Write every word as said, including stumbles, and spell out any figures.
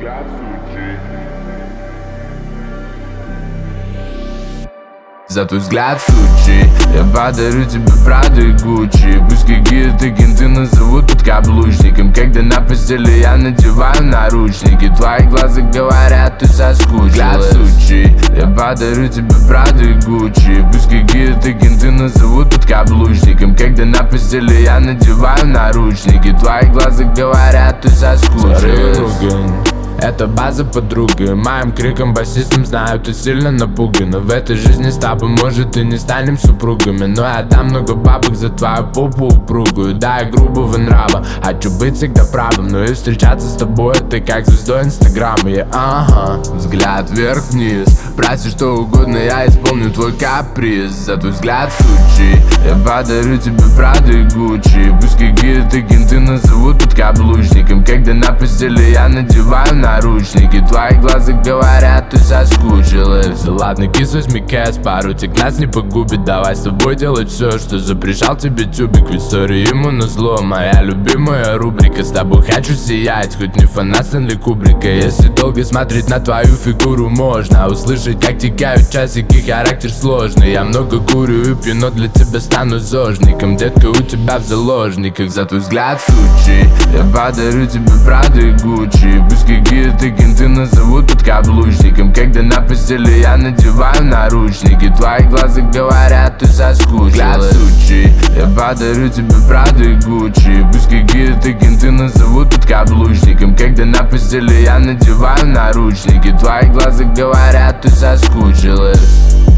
взгляд сучи. За твой взгляд, сучи, я подарю тебе Прада и Гуччи. Пусть какие-то кенты назовут тут каблучником. Когда на постели я надеваю наручники, твои глаза говорят, ты соскучилась. Взгляд, сучи, я подарю тебе Прада и Гуччи. Пусть какие-то кенты назовут тут каблучником. Когда на постели я надеваю наручники, твои глаза говорят, ты соскучилась. Это база подруга, моим криком басистом знаю, ты сильно напугана. В этой жизни с тобой, может, и не станем супругами, но я дам много бабок за твою попу упругую. Да, я грубого нрава, хочу быть всегда правым, но и встречаться с тобой это как звездой инстаграма. Я, ага, взгляд вверх-вниз, проси что угодно, я исполню твой каприз. За твой взгляд, сучи, я подарю тебе Прада и Гуччи. Пусть какие-то кенты назовут тут каблучником. Когда на постели я надеваю наручники, твои глаза говорят, ты соскучилась. Да ладно, кис, возьми кэс, пару тик нас не погубит. Давай с тобой делать все, что запрещал тебе тюбик. В истории ему назло, моя любимая рубрика. С тобой хочу сиять, хоть не фанат Стэнли Кубрика. Если долго смотреть на твою фигуру можно услышать, как текают часики, характер сложный. Я много курю и пью, но для тебя стану зожником. Детка, у тебя в заложниках. За твой взгляд, сучи, я подарю тебе Прада и Гуччи. Пусть какие-то кенты назовут тут каблучником. Когда на постели я надеваю наручники, твои глаза говорят, ты соскучилась. Взгляд, сучи, я подарю тебе Прада и Гуччи. Пусть какие-то кенты назовут тут каблучником. Когда на постели я надеваю наручники, твои глаза говорят, ты соскучилась.